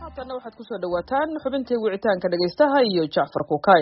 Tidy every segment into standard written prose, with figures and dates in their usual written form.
haatanna waxaad ku soo dhawaataan xubintii wicitaanka dhagaystaha iyo Jacfar Kukay.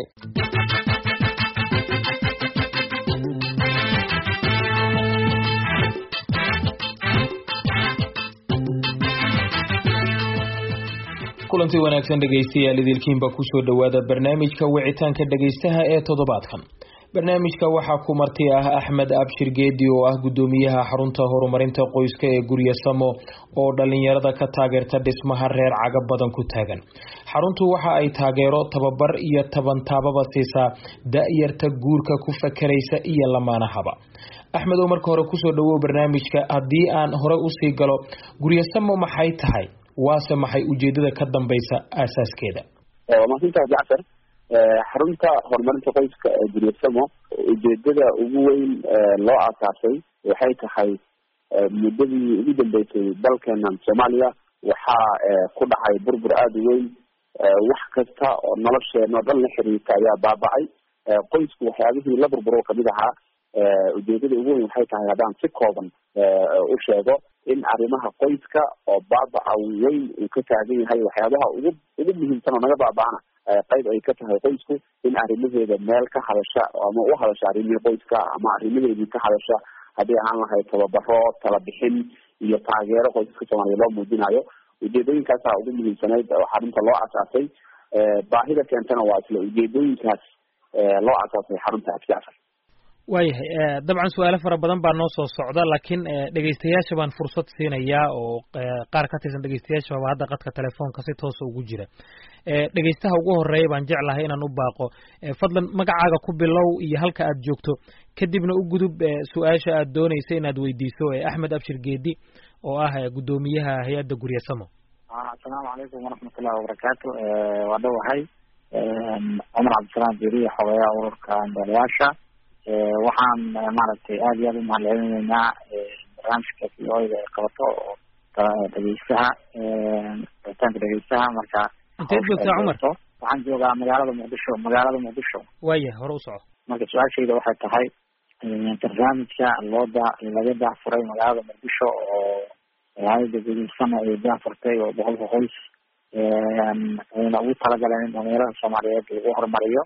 kulantii wanaagsan dhagaystayaal idilkiinba ku soo dhawaada barnaamijka wicitaanka dhagaystaha ee toddobaadkan. barnaamijka waxaa ku marti ah Axmed Abshir Geedi oo ah gudoomiyaha xarunta horumarinta qoyska ee Gurya Samo oo dhalinyarada ka taageerta dhismaha reer caga badan ku taagan. xaruntu waxa ay taageero tababar iyo tabantaababa siisaa da'yarta guurka ku fakaraysa iyo lamaanahaba. Axmed oo marka hore ku soo dhawow barnaamijka. haddii aan hore u sii galo, Gurya Samo maxay tahay, waase maxay ujeedada ka dambaysa asaaskeeda? maasinta Jacfar, xarunta horumarinta qoyska ee Gurya Samo ujeedada ugu weyn loo aasaasay waxay tahay muddadii ugu dambeysay dalkeena Soomaaliya waxaa ku dhacay burbur aad u weyn. wax kasta oo nolosheena dhan la xiriirta ayaa baaba'ay. qoysku waxyaabihii la burburo kamid ahaa. ujeedada ugu weyn waxay tahay haddaan si kooban u sheego in arrimaha qoyska oo baaba'a weyn uu ka taagan yahay. waxyaabaha ugu muhiimsan oo naga baaba'ana qayb ay ka tahay qoysku in arrimaheeda meel ka hadasha ama u hadasha arrimihii qoyska ama arrimaheedii ka hadasha haddii ahaan lahayd tababaro, tala bixin iyo taageero qoysaska Soomaaliya loo muujinayo. ujeedooyinkaasaa ugu muhiimsanayd oo xarunta loo asaasay. baahida keentana waa isla ujeedooyinkaas loo asaasay xarunta Jacfar. waayahay dabcan su-aalo fara badan baa noo soo socda, laakiin dhegaystayaasha baan fursad siinayaa oo qaar ka tirsan dhegaystayaashaba hadda qadka telefoonka si toosa ugu jira. dhegaystaha ugu horeeya baan jeclahay inaan u baaqo. fadlan magacaaga ku bilow iyo halka aad joogto, kadibna u gudub su-aasha aad doonaysa inaad weydiiso Axmed Abshir Geedi oo ah gudoomiyaha hay-adda Gurya Samo. asalaamu calaykum waraxmatullahi wabarakaatu. waa dhawahay cumar cabdisalaam beriye, xogeeyaha ururka ambaalayaasha. waxaan maaragtay aad iyo aad u mahadcelinaynaa barnaamijka VOAda ay qabato oo dhageystaha rabitaanka dhageystaha. marka inteed joogtaa Cumar? waxaan joogaa magaalada Muqdisho. waaya hore u soco. marka su-aashayda waxay tahay barnaamijka laga daahfuray magaalada Muqdisho oo hay-adda Gurya Samo ay daahfurtay oo boqolka qoys ayna ugu talagaleen in dhalinyarada Soomaaliyeed lagu horumariyo.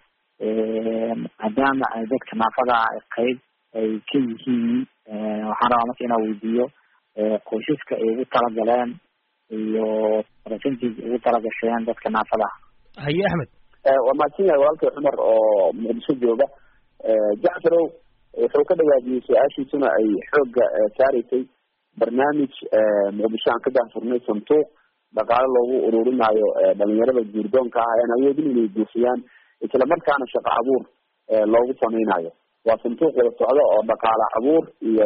maadaama ay dadka naafada qayb ay ka yihiin, waxaan rabaa marka inaan weydiiyo qoysaska ay ugu talagaleen iyo percentage ugu talagasheen dadka naafada. haye Axmed. waa mahadsan yahay walaalkay Cumar oo Muqdisho jooga. Jacfarow wuxuu ka dhawaajiyey su-aashiisuna ay xooga saaraysay barnaamij Muqdisho aan ka daahfurnay sanduuq dhaqaale loogu ururinayo dhalinyarada guurdoonka ah aan awoodin inay guursadaan isla markaana shaqo abuur loogu samaynayo. waa sanduuq wada socdo oo dhaqaale abuur iyo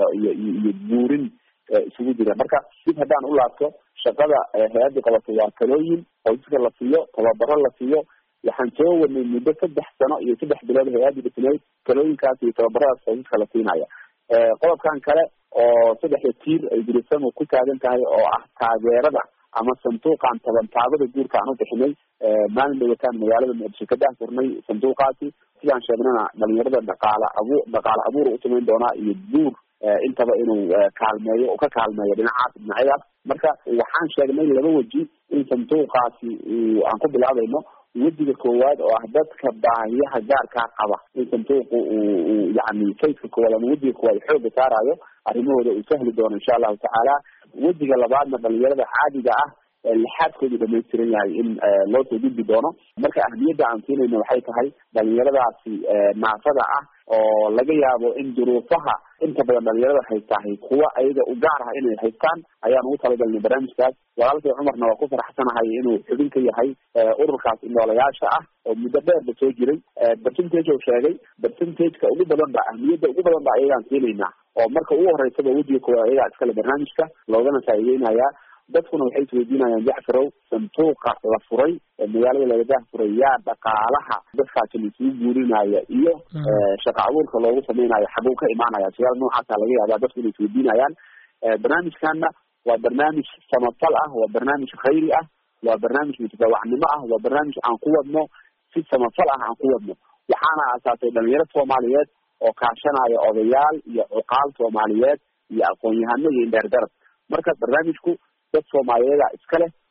guurin isugu jira. marka dib haddaan u laabto, shaqada hay-adda qabato waa talooyin qoysaska la siiyo, tababaro la siiyo. waxaan soo wadnay muddo 3 sano iyo 3 bilood hay-adda dhismayd talooyinkaas iyo tababaradaas qoysaska la siinaya. qodobkan kale oo 3 tiir ay Gurya Samo ku taagan tahay oo ah taageerada ama sanduuqan tabantaabada guurka aan u bixinay. maalin dhawataan magaalada Muqdisho ka daahfurnay sanduuqaasi. sidaan sheegnana dhalinyarada dhaqaale abuur u samayn doonaa iyo guur intaba inuu kaalmeeyo oo ka kaalmeeyo dhinacyadaas. marka waxaan sheegnay 2 weji in sanduuqaasi aan ku bilaabayno. wejiga koowaad oo ah dadka baahiyaha gaarkaa qaba in sanduuqu uu yani kaydka koowaad ama wejiga koowaad xooga saarayo arrimahooda uu sahli doono insha allahu tacaala. wejiga labaadna dhalinyarada caadiga ah lixaadkoodu dhamaystiran yahay in loo soo gudbi doono. marka ahmiyadda aan siinayno waxay tahay dhalinyaradaasi naafada ah oo laga yaabo in duruufaha inta badan dhalinyarada haystahay kuwa ayaga u gaar ah inay haystaan ayaan ugu talagalnay barnaamijkaas. walaalkay Cumarna waa ku faraxsanahay inuu xubin ka yahay ururkaas indhoolayaasha ah oo muddo dheerba soo jiray. percentage uu sheegay percentageka ugu badan ba ahmiyadda ugu badan ba ayagaan siinaynaa oo marka ugu horeysaba wejiga koowaad ayagaa iskale barnaamijka loogana faa'iideynayaa. dadkuna waxay isweydiinayaan Jacfarow, sanduuqa la furay magaalada laga daahfuray yaa dhaqaalaha dadkaasi isugu guurinaya iyo shaqo abuurka loogu samaynayo xaguu ka imaanaya? su-aal noocaasa laga yaabaa dadku inay isweydiinayaan. barnaamijkana waa barnaamij samafal ah, waa barnaamij khayri ah, waa barnaamij mutadawacnimo ah, waa barnaamij aan ku wadno si samafal ah aan ku wadno. waxaana aasaasay dhalinyaro Soomaaliyeed oo kaashanaya odayaal iyo cuqaal Soomaaliyeed iyo aqoon-yahano iyo indheergarad. marka barnaamijku dad Soomaaliyeed iska leh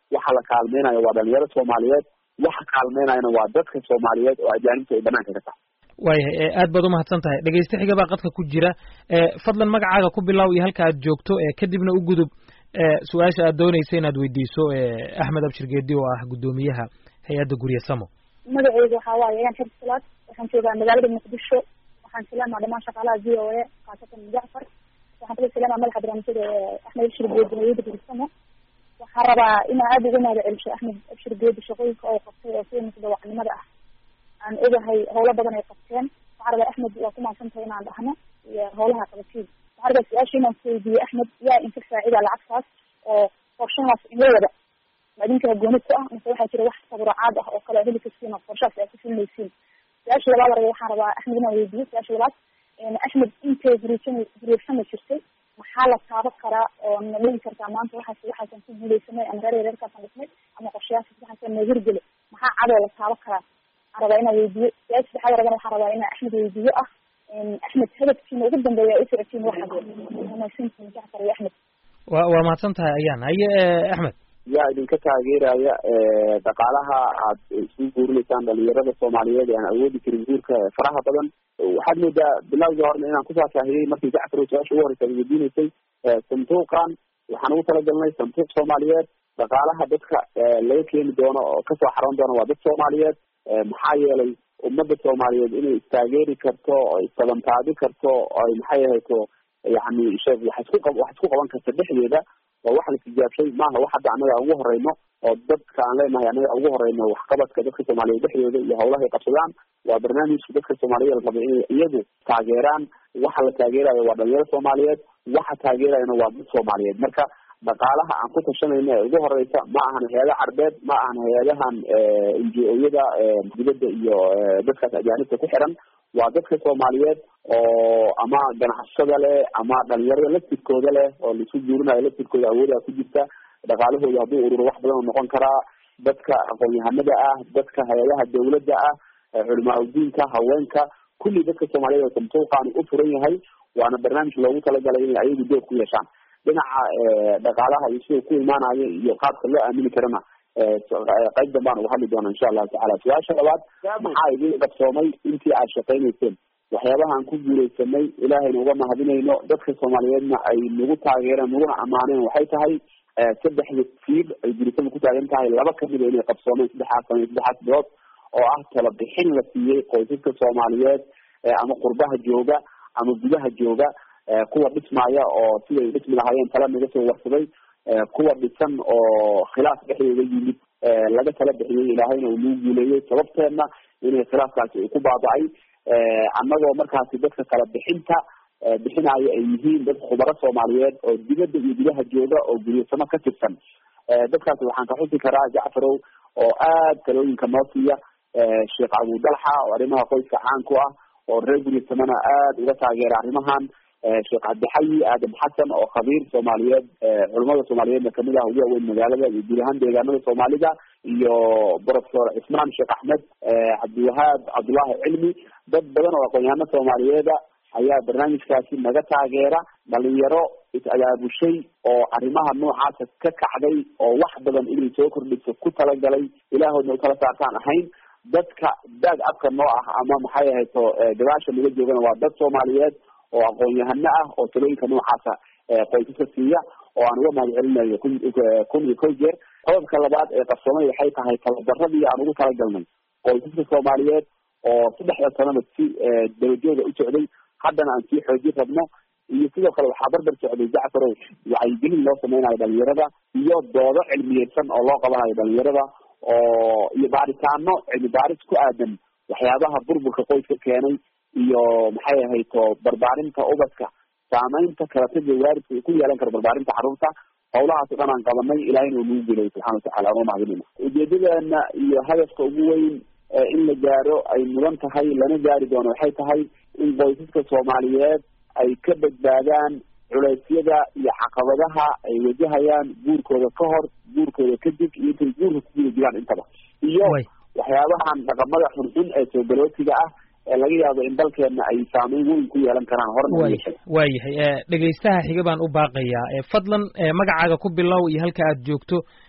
waxa la kaalmeynayo waa dhalinyaro soomaaliyeed, waxa kaalmeynayana waa dadka soomaaliyeed oo ajaanibta ay banaanka ka tahay. waayahay aad baad umahadsan tahay. dhegeyste xiga baa qadka ku jira. fadlan magacaaga ku bilow iyo halka aad joogto, kadibna u gudub su-aasha aad doonaysa inaad weydiiso Axmed Abshir Geedi oo ah guddoomiyaha hay-adda Gurye Samo. magacaygu waxaa waaye ayaan xir salaad, waxaan joogaa magaalada Muqdisho. waxaan salaamaa dhamaan shaqaalaha VOA khaasatan Jacfar. waxaan kula salaamaa madaxa barnaamijyada Axmed Abshir Geedi hay-adda Gurye Samo. waxaan rabaa inaan aada uga mahad celiso Axmed Abshir Geedi shaqooyinka oo qabtay oo sida mutadawacnimada ah. aan ogahay howlo badan ay qabteen. waxaan rabaa Axmed waa ku mahadsantahay inaan dhahno iyo howlaha qabatiin. waxaan rabaa su-aasha inaan kuweydiiyo Axmed, yaa inka faacida lacagtaas oo qorshahaas in la wada ma idinka gooni ku ah mise waxaa jira wax tabarucaad ah oo kale heli kartiin oo qorshahaas ay ku filmaysiin? su-aasha labaad waxaan rabaa Axmed inaan weydiiyo. su-aasha labaad, Axmed intay gureysama jirtay maxaa la taaban karaa oo na dhigi kartaa maanta waxaasan ku guuleysanay ama reerkaasaan dhisnay ama qorshayaashaas waxaasan na hirgeli, maxaa cadoo la taaban karaa? waxaan rabaa inaan weydiiyo. su-aasha saddexaad rabana waxaan rabaa inaan Axmed weydiiyo ah, Axmed hadafkiina ugu dambeeya u socotiin waxa mahadsantiin Jacfar iyo Axmed. waa mahadsan tahay ayaan. haye Axmed, yaa idinka taageeraya dhaqaalaha aad isugu guurinaysaan dhalinyarada soomaaliyeed ee aan awoodi karin guurka faraha badan. waxaad moodaa bilowgii horena inaan ku faahfaahiyey markii Jacfar oo su-aasha ugu horeysa ad weydiinaysay. sanduuqan waxaan ugu talagalnay sanduuq soomaaliyeed. dhaqaalaha dadka laga keeni doono oo kasoo xaroon doono waa dad soomaaliyeed. maxaa yeelay ummadda soomaaliyeed inay istaageeri karto oo istabantaabi karto oo maxay ahayto yani wax isku qaban karta dhexdeeda waa wax la tijaabshay maaha. wax hadda anaga ugu horeyno oo dadka aan leenahay anaga ugu horeyno waxqabadka dadka soomaaliyeed dhexdooda iyo howlahay qabsadaan. waa barnaamijka dadka soomaaliyeed la raba inay iyagu taageeraan. waxa la taageerayo waa dhalinyaro soomaaliyeed, waxa taageerayana waa dad soomaaliyeed. marka dhaqaalaha aan ku tashanayno ee ugu horeysa ma ahan hay-ada carbeed, ma ahan hay-adahan NGO-yada dibadda iyo dadkaas ajaanibta ku xiran. waa dadka soomaaliyeed oo ama ganacsada leh ama dhalinyarada laftirkooda leh oo laisu guurinayo laftirkooda awoodaa ku jirta. dhaqaalahooda hadduu ururo wax badan oo noqon karaa. dadka aqoon-yahanada ah, dadka hay-adaha dawladda ah, culimaauddiinka, haweenka, kulli dadka soomaaliyeed oo sanduuqaani u furan yahay. waana barnaamij loogu talagalay inay ayagu dood ku yeeshaan. dhinaca dhaqaalaha iyo sida ku imaanayo iyo qaabka loo aamini karana qayb dambaan uga hadli doona insha allahu tacala. su-aasha labaad, maxaa idin qabsoomay intii aad shaqaynayseen? waxyaabahaan ku guuleysanay ilaahayna uga mahadinayno, dadka soomaaliyeedna ay nagu taageereen naguna ammaaneen waxay tahay saddexda tiir ay gurisada ku taagan tahay. laba kamida inay qabsoomeen saddexaas bilood oo ah talabixin la siiyey qoysaska soomaaliyeed ama qurbaha jooga ama gudaha jooga, kuwa dhismaya oo siday dhismi lahaayeen tala naga soo warsaday, kuwa dhisan oo khilaaf dhexdooda yimid laga tala bixiyey, ilaahayna uu nagu guuleeyey sababteedna inay khilaafkaasi uu ku baaba'ay. annagoo markaasi dadka kala bixinta bixinaayo ay yihiin dad khubaro soomaaliyeed oo dibadda iyo gudaha jooga oo guryasamo ka tirsan. dadkaasi waxaan ka xusi karaa Jacfarow oo aad talooyinka noo siiya, Sheekh Abu Dalxa oo arrimaha qoyska caan ku ah oo reer guryasamana aad uga taageera arrimahan, Sheekh Cabdixayi Aadan Xasan oo khabiir soomaaliyeed culimada soomaaliyeedna kamid ah ugu waaweyn magaalada iyo guud ahaan deegaanada soomaalida, iyo Professor Cismaan Sheekh Axmed, Cabdiwahaab Cabdullaahi Cilmi. dad badan oo aqoon-yahano soomaaliyeeda ayaa barnaamijkaasi naga taageera. dhalinyaro is-abaabushay oo arrimaha noocaasa ka kacday oo wax badan inay soo kordhiso ku talagalay, ilaahoodna ukala saartaan ahayn. dadka daag abka noo ah ama maxay ahayto gadaasha naga joogana waa dad soomaaliyeed oo aqoon-yahano ah oo talooyinka noocaasa qoysaska siiya oo aan uga mahad celinayo kun iyo kow jeer. qodobka labaad ee qabsoomay waxay tahay tababaradii aan ugu talagalnay qoysaska soomaaliyeed oo saddexda sanada si dabajooga u socday, haddana aan sii xoojin rabno. iyo sidoo kale waxaa barbar socday Jacfarow wacyigelin loo sameynayo dhalinyarada iyo doodo cilmiyeysan oo loo qabanayo dhalinyarada oo iyo baaritaano cilmi baaris ku aadan waxyaabaha burburka qoyska keenay iyo maxay ahayto barbaarinta ubadka, saameynta kalataga waaridka ku yeelan karo barbaarinta carruurta. howlahaas o dhan aan qabanay, ilaahayna uu nagu guuleeyay subxana watacala aan umahadinayna. ujeedadeena iyo hadafka ugu weyn in la gaaro ay mudan tahay lana gaari doono waxay tahay in qoysaska soomaaliyeed ay ka badbaadaan culeysyada iyo caqabadaha ay wajahayaan guurkooda ka hor, guurkooda kadib iyo intay guurka ku guda jiraan intaba, iyo waxyaabahan dhaqamada xunxun ee soo galootiga ah ee laga yaabo in dalkeena ay saameyn weyn ku yeelan karaan horna. waayahay dhegeystaha xiga baan u baaqayaa. fadlan magacaaga ku bilow iyo halka aad joogto,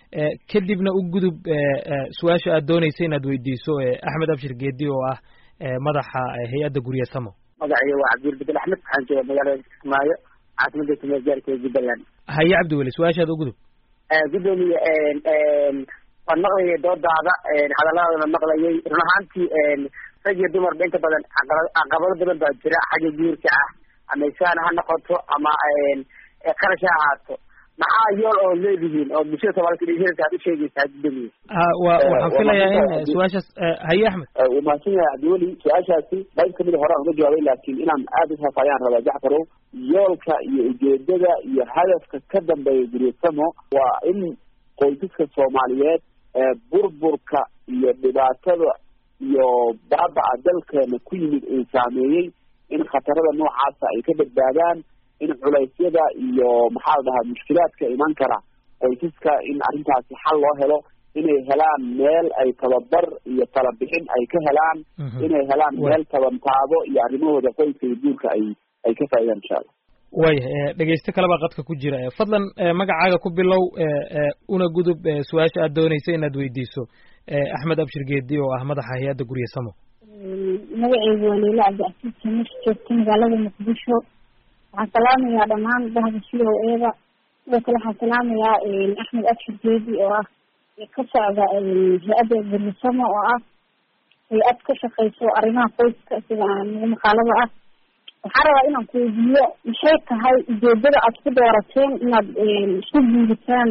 kadibna u gudub su-aasha aad doonaysa inaad weydiiso Axmed Abshir Geedi oo ah madaxa hay-adda Gurye Samo. magacayga waa Cabdilbadel Axmed, waxaan joogaa magaalada Kismaayo, caasimada Kismaayo Jubbaland. haye Cabdiweli, su-aashaad u gudub. gudoomiye waan maqlayay doodaada, hadalladana maqlayay. run ahaantii rag iyo dumarba inta badan caqabado badan baa jira xagga guurka ah, ama isaan ha noqoto ama qarash ha ahaato. maxaa yool oo leedihiin oo bulshada Soomaaliyeed aad u sheegaysaa gudoomiye? waxaan filayaa in su-aashaas haye Axmed. uu mahadsan yahay Cabdiweli. su-aashaasi qayb kamid hore aan uga jawaabay, laakiin inaan aada u faahfaahiyaan rabaa Jacfarow. yoolka iyo ujeedada iyo hadafka ka dambeeya Gurye Samo waa in qoysaska Soomaaliyeed burburka iyo dhibaatada iyo baabaca dalkeena ku yimid uu saameeyey, in khatarada noocaasa ay ka badbaadaan, in culeysyada iyo maxaa la dhahaa mushkilaadka iman kara qoysaska in arrintaasi xal loo helo, inay helaan meel ay tababar iyo talabixin ay ka helaan, inay helaan meel tabantaabo iyo arrimahooda qoyska iyo guurka ay ka faa'iidaan insha allah. waaya dhegeyste kaleba qadka ku jira, fadlan magacaaga ku bilow una gudub su-aasha aad doonaysa inaad weydiiso Axmed Abshir Geedi oo ah madaxa hay-adda Gurye Samo. magacaygu waa Leyla Cabdi Casiis, joogta magaalada Muqdisho. waxaan salaamayaa dhammaan bahda COA-da. sidoo kale waxaan salaamayaa Axmed Abshir Geedi oo ah ka socda hay-adda Gurye Samo oo ah hay-ad ka shaqeyso arrimaha qoyska sida maqaalada ah. waxaan rabaa inaan ku weydiiyo, maxay tahay ujeedada aad ku doorateen inaad isku guuritaan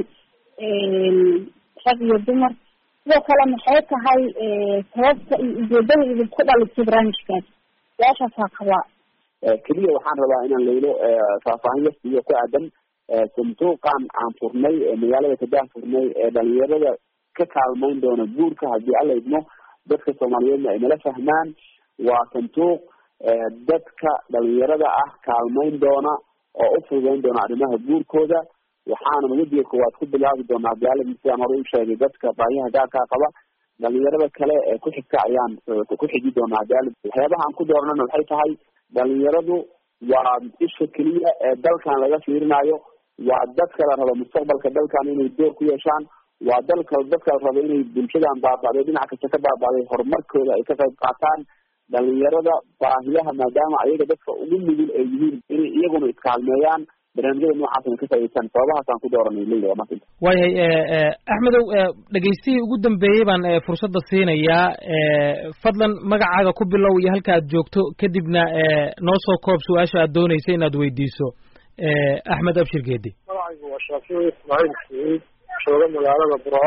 rag iyo dumar? sidoo kale maxay tahay sababta iyo ujeedada idinku dhalisay barnaamijkaas? su-aashaasaa qabaa. keliya waxaan rabaa inaan Leylo faahfaahin yasiiyo ku aadan sanduuqan aan furnay magaalada Kadaa furnay dhalinyarada ka kaalmayn doona guurka haddii alla idmo dadka Soomaaliyeedna ay nala fahmaan. waa sanduuq dadka dhalinyarada ah kaalmayn doona oo u fududeyn doona arrimaha guurkooda. waxaana wajiga koowaad ku bilaabi doonaa gaalada sidaan hore u sheegay dadka baahiyaha gaarkaa qaba. dhalinyarada kale ee ku xigta ayaan ku xigi doonaa gaalada. waxyaabaha aan ku dooranana waxay tahay dhalinyaradu waa isha keliya ee dalkan laga fiirinayo. waa dadka la rabo mustaqbalka dalkan inay door ku yeeshaan. waa dadka la rabo inay bulshadan baaba'day dhinac kasta ka baaba'day horumarkooda ay ka qayb qaataan. dhalinyarada baahiyaha maadaama ayaga dadka ugu nugul ay yihiin inay iyaguna iskaalmeeyaan barnaamijyada noocaasna ka faa'iideystaan. sababahaasaan ku dooranay Leyla. waa maanta. waayahay Axmedow, dhegeystihii ugu dambeeyey baan fursadda siinayaa. fadlan magacaaga ku bilow iyo halka aad joogto, kadibna noo soo koob su-aasha aad doonaysa inaad weydiiso Axmed Abshir Geedi. magacaygu waa Shaafici Ismaaciil Saciid, jooga magaalada Burco.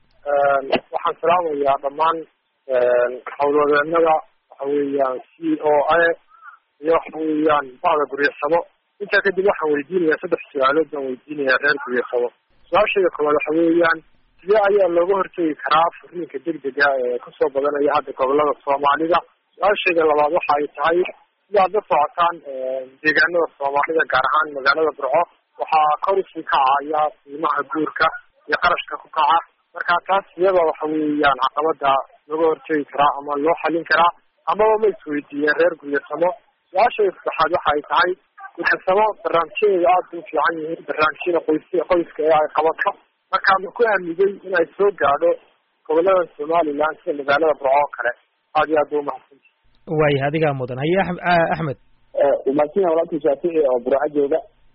waxaan salaamayaa dhammaan howlwadeenada waxaweeyaan COA iyo waxaweeyaan bahda Gurye Samo. intaa kadib waxaan weydiinayaa 3 su-aalood baan weydiinayaa reer Gurye Samo. su-aashayda koowaad waxa weeyaan, sidee ayaa looga hortegi karaa furiinka degdega ee kasoo badanaya hadda gobolada Soomaalida? su-aashayda labaad waxa ay tahay, sidaad la socotaan deegaanada Soomaalida gaar ahaan magaalada Burco waxaa kor usii kacaya qiimaha guurka iyo qarashka ku kaca. marka taas iyada waxa weeyaan caqabada looga hortegi karaa ama loo xalin karaa, amaba ma isweydiiyeen reer Gurye Samo? su-aashayda saddexaad waxa ay tahay, Gurye Samo barnaamijyadeeda aada u fiican yihiin, barnaamijyada qoyska ee ay qabato. marka ma ku aamigay in ay soo gaadho gobolada Somaliland sida magaalada Burco oo kale? aad iyo aad u mahadsantahay. waaya adigaa mudan. haye Axmed. umahadsan yahay walaalkii Shaafici oo Burco jooga.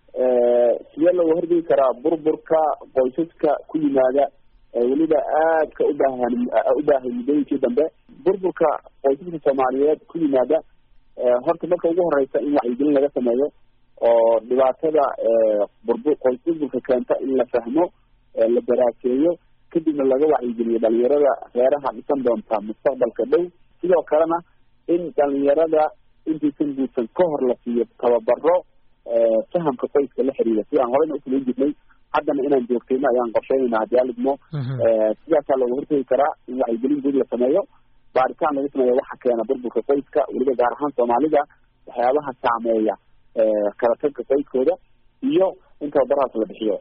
sidee looga hortegi karaa burburka qoysaska ku yimaada weliba aadka u baahan muddooyinkii dambe? burburka qoysaska Soomaaliyeed ku yimaada horta marka ugu horeysa in wacyigelin laga sameeyo oo dhibaatada burburka keenta in la fahmo, la daraaseeyo, kadibna laga wacyigeliyo dhalinyarada reeraha dhisan doonta mustaqbalka dhow. sidoo kalena in dhalinyarada intaysan guursan ka hor la siiyo tababaro fahamka qoyska la xiriira, sidaan horeyna ufulan jirnay haddana inaan joogtayno ayaan qorsheynayna haddii alidmo. sidaasaa looga hortegi karaa in wacyigelin guud la sameeyo, baaritaan lagu sameeyo waxa keena burburka qoyska weliba gaar ahaan Soomaalida, waxyaabaha saameeya kala tagka qoyskooda, iyo in tababarahaas la bixiyo.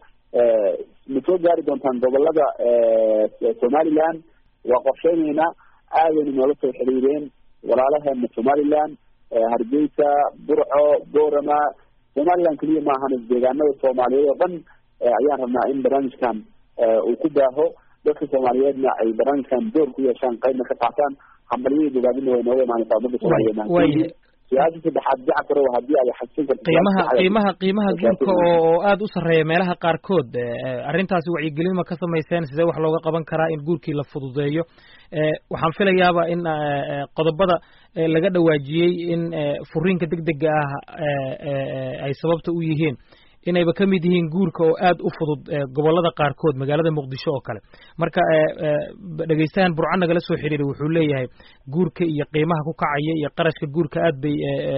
ma soo gaari doontaan gobolada Somaliland? waa qorsheynaynaa. aadayna noola soo xiriireen walaalaheena Somaliland, Hargeysa, Burco, Boorama. Somaliland keliya maahan deegaanada Soomaaliyeed oo dhan ayaan rabnaa in barnaamijkan uu ku baaho dadka soomaaliyeedna ay barnaamijkan door ku yeeshaan qaybna ka qaataan hambalyadii bogaadina way nooga imaanaysaa ummadda soomaaliyeed. su-aasha saddexaad Jacfarow haddii ay xasuusin karto qiimaha guurka oo aad u sarreeya meelaha qaarkood arrintaasi wacyigelin ma ka samayseen sidee wax looga qaban karaa in guurkii la fududeeyo waxaan filayaaba in qodobada laga dhawaajiyey in furiinka degdega ah ay sababta u yihiin inayba ka mid yihiin guurka oo aad u fudud gobolada qaarkood magaalada muqdisho oo kale marka dhegeystahan burco nagala soo xiriiray wuxuu leeyahay guurka iyo qiimaha ku kacaya iyo qarashka guurka aad bay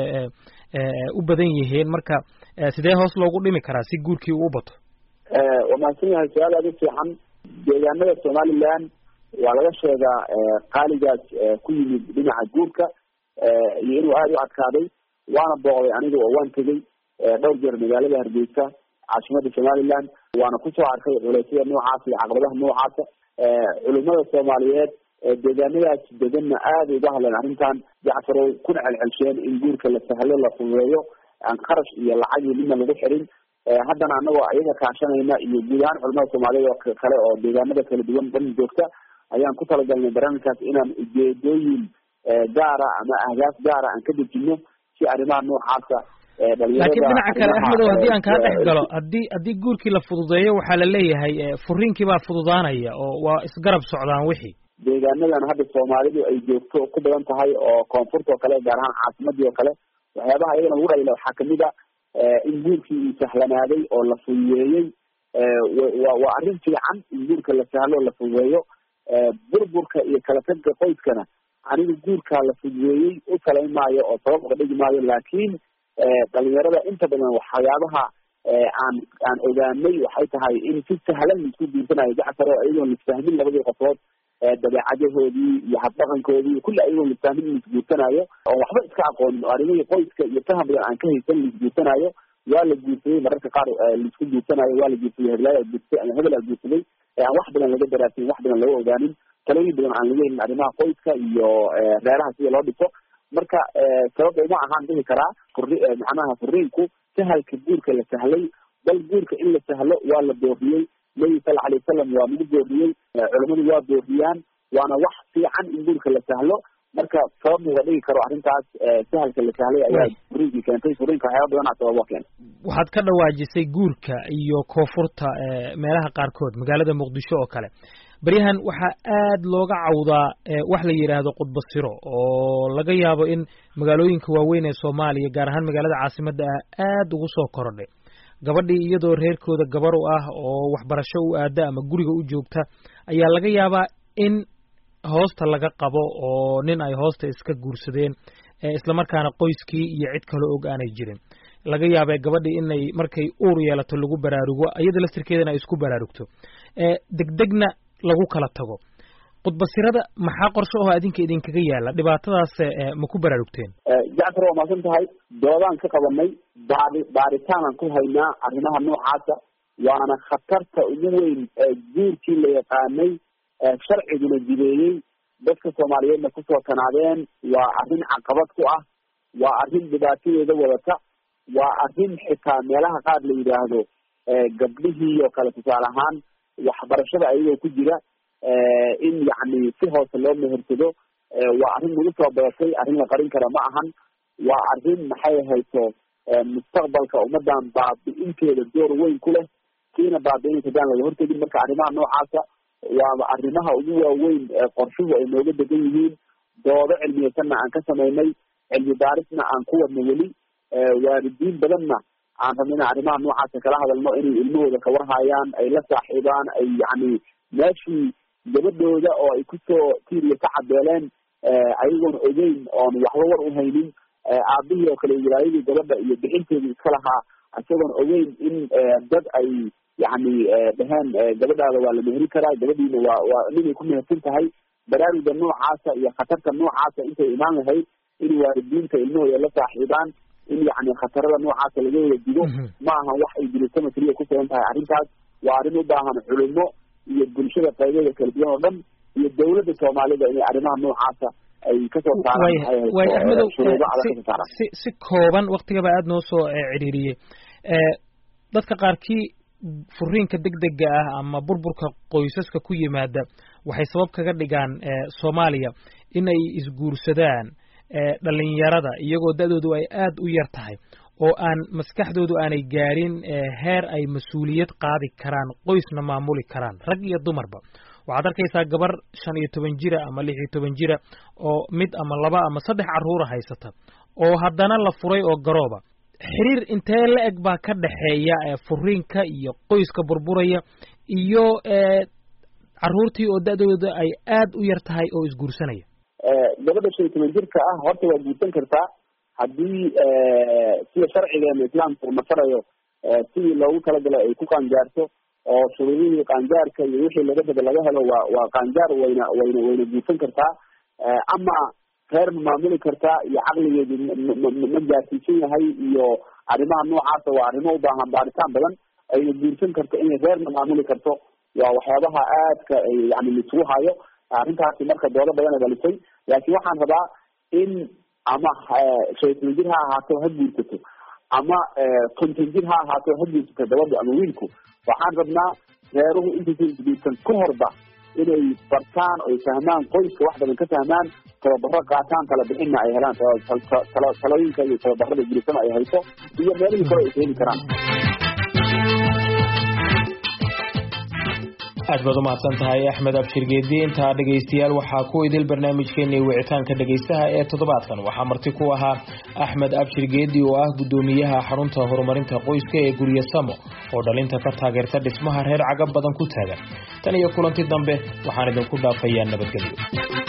u badan yihiin marka sidee hoos loogu dhimi karaa si guurkii uu u bato waa mahadsan yahay su-aal aad u fiican deegaanada somaliland waa laga sheegaa qaaligaas ku yimid dhinaca guurka iyo inuu aada u adkaaday waana booqday aniga oo waan tegey dhowr jeer magaalada Hargeysa caasimada Somaliland waana ku soo arkay culaysyada noocaas iyo caqabadaha noocaasa culimada Soomaaliyeed deegaanadaas deganna aad uga hadleen arrintan Jacfarow kuna celcelsheen in guurka la sahlo la fududeeyo aan qarash iyo lacag iyo midna lagu xirin haddana anagoo ayaga kaashanayna iyo guud ahaan culimada Soomaaliyeed oo kale oo deegaanada kala duwan dhan joogta ayaan ku talagalnay barnaamijkaas inaan ujeedooyin gaara ama ahdaaf gaara aan ka dejino si arrimaha noocaasa laakiin dhinaca kale Axmedow haddii aan kaa dhex galo haddii guurkii la fududeeyo waxaa la leeyahay furiinkii baa fududaanaya oo waa isgarab socdaan wixii deegaanadan hadda Soomaalidu ay joogto ku badan tahay oo koonfurta oo kale gaar ahaan caasimadii oo kale waxyaabaha iyagana ugu dhayla waxaa kamid a in guurkii uu sahlanaaday oo la fududeeyey waa arrin fiican in guurka la sahlo la fududeeyo burburka iyo kala tagga qoyskana aniga guurkaa la fududeeyey u talayn maayo oo sabab uga dhigi maayo laakiin dhalinyarada inta badan waxyaabaha aan ogaanay waxay tahay in si sahlan laisku guursanayo Jacfar oo iyagoon lisfahmin labadii qofood dabeecadahoodii iyo habdhaqankoodii kulli iyagoon lisfahmin laisguursanayo oo waxba iska aqoonin oo arrimihii qoyska iyo faham badan aan ka haysan laisguursanayo waa la guursaday mararka qaar laisku guursanayo waa la guursaday heblaaya guursatay ama hebel aa guursaday aan wax badan laga daraasin wax badan laga ogaanin talooyin badan aan laga helin arrimaha qoyska iyo reeraha sida loo dhiso marka sabab uma ahaan dhihi karaa macnaha furiinku sahalka guurka la sahlay bal guurka in la sahlo waa la dooriyey nabi sal alay wasalam waa nagu dooriyey culimadu waa dooriyaan waana wax fiican in guurka la sahlo marka sabab uga dhigi karo arrintaas sahalka la sahlay ayaa furiinkii keentay furiinka waxyaaba badanaa sabab waa keentay waxaad ka dhawaajisay guurka iyo koonfurta meelaha qaarkood magaalada muqdisho oo kale baryahan waxaa aad looga cawdaa wax la yidhaahdo qudbasiro oo laga yaabo in magaalooyinka waaweyn ee Soomaaliya gaar ahaan magaalada caasimadda ah aad ugu soo korodhay gabadhii iyadoo reerkooda gabar u ah oo waxbarasho u aada ama guriga u joogta ayaa laga yaabaa in hoosta laga qabo oo nin ay hoosta iska guursadeen isla markaana qoyskii iyo cid kale og aanay jirin laga yaabay gabadhii inay markay uur yeelato lagu baraarugo iyada laftirkeedana ay isku baraarugto degdegna lagu kala tago qudbasirada maxaa qorshe oo adinka idinkaga yaala dhibaatadaas ma ku baraarugteen Jacfar waa maasan tahay doodaan ka qabanay baaritaanaan ku haynaa arrimaha noocaasa waana khatarta ugu weyn guurkii la yaqaanay sharciguna jideeyey dadka Soomaaliyeedna kusoo tanaadeen waa arrin caqabad ku ah waa arrin dhibaatadeeda wadata waa arrin xitaa meelaha qaar la yidhaahdo gabdhihii oo kale tusaale ahaan waxbarashada ayagoo ku jira in yacni si hoose loo mehersado waa arrin nagu soo badatay arrin la qarin kara ma ahan waa arrin maxay hayso mustaqbalka ummadan baabi'inteeda door weyn ku leh kiina baabi'inaysa hadaan laga hortegin marka arrimaha noocaasa waa arrimaha ugu waaweyn qorshuhu ay nooga degan yihiin doodo cilmiyeysanna aan ka samaynay cilmi baarisna aan ku wadno weli waalidiin badanna aan rabno inaan arrimaha noocaasa kala hadalno inay ilmahooda kawarhayaan ay la saaxiibaan ay yacni meeshii gabadhooda oo ay kusoo tiiriya ka cadeeleen ayagoon ogeyn oon waxba war u haynin aabihii oo kale wilaayadii gabadha iyo bixinteedii iska lahaa isagoon ogeyn in dad ay yacni dheheen gabadhaada waa la meheri karaa gabadhiina waa ninay ku mehersan tahay baraaruga noocaasa iyo khatarta noocaasa intay imaan lahayd in waalidiinta ilmahooda la saaxiibaan in yacni khatarada noocaasa laga wada digo ma ahan wax ay jirisama keliya ku sugan tahay arrintaas waa arrin u baahan culimo iyo bulshada qaybeeda kala duwan oo dhan iyo dawladda Soomaalida inay arrimaha noocaasa ay kasoo saaraan si kooban waqtigaba aad noo soo ciriiriyey dadka qaarkii furiinka degdega ah ama burburka qoysaska ku yimaada waxay sabab kaga dhigaan Soomaaliya inay isguursadaan dhalinyarada iyagoo dadoodu ay aad u yar tahay oo aan maskaxdoodu aanay gaarin heer ay mas'uuliyad qaadi karaan qoysna maamuli karaan rag iyo dumarba waxaad arkaysaa gabar 15 jira ama 16 jira oo mid ama laba ama saddex caruur haysata oo haddana la furay oo garooba xiriir intee la eg baa ka dhaxeeya furiinka iyo qoyska burburaya iyo caruurtii oo dadooda ay aad u yar tahay oo isguursanaya gabadha 15 jirka ah horta waa guursan kartaa haddii sida sharcigeena islaamku masarayo sidii loogu talagalay ay ku qaangaarto oo shuruudihii qaangaarka iyo wixii laga helo waa qaangaar wayna guursan kartaa ama reer ma maamuli kartaa iyo caqligeedu ma gaarsiisan yahay iyo arrimaha noocaasa waa arrimo u baahan baaritaan badan ayna guursan karto inay reerna maamuli karto waa waxyaabaha aadka yani laisugu hayo arrintaasi marka doodo badan dhalisay laakiin waxaan rabaa in ama 15 jir ha ahaato ha guursato ama 50 jir ha ahaato ha guursato gabadha ama wiilku waxaan rabnaa reeruhu intaysan isguursan ka horba inay bartaan oo fahmaan qoyska wax badan ka fahmaan tababaro qaataan kala bixinna ay helaan talooyinka iyo tababarada guursana ay hayso iyo meelihii kale ay heli karaan aad baad u mahadsan tahay Axmed Abshir Geedi inta dhageystayaal waxaa ku idil barnaamijkeena wicitaanka dhageystaha ee toddobaadkan waxaa marti ku ahaa Axmed Abshir Geedi oo ah gudoomiyaha xarunta horumarinta qoyska ee Guryo Samo oo dhalinta ka taageerta dhismaha reer cagab badan ku taagan tan iyo kulanti dambe waxaan idinku dhaafayaa nabadgelyo